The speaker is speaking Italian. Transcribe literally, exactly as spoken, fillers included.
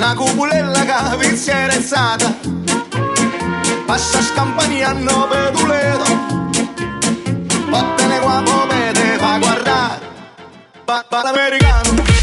una cupulella che vi si è rezzata, passa scampagnando per Toledo, vattene qua, te fa guardare, papà l'americano.